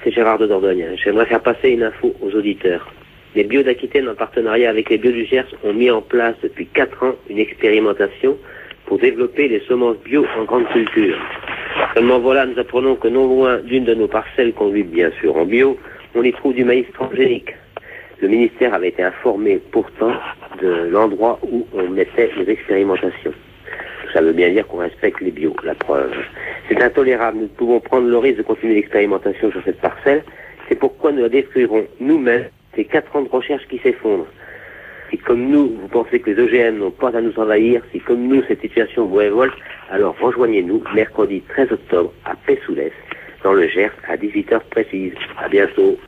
c'est Gérard de Dordogne. J'aimerais faire passer une info aux auditeurs. Les Bio d'Aquitaine, en partenariat avec les Bio du Gers, ont mis en place depuis 4 ans une expérimentation pour développer les semences bio en grande culture. Seulement voilà, nous apprenons que non loin d'une de nos parcelles conduites bien sûr en bio, on y trouve du maïs transgénique. Le ministère avait été informé pourtant de l'endroit où on mettait les expérimentations. Ça veut bien dire qu'on respecte les bio, la preuve. C'est intolérable, nous pouvons prendre le risque de continuer l'expérimentation sur cette parcelle. C'est pourquoi nous la détruirons nous-mêmes, ces 4 ans de recherche qui s'effondrent. Si comme nous, vous pensez que les OGM n'ont pas à nous envahir, si comme nous, cette situation vous révolte, alors rejoignez-nous mercredi 13 octobre à Pessoulès, dans le Gers, à 18h précise. À bientôt.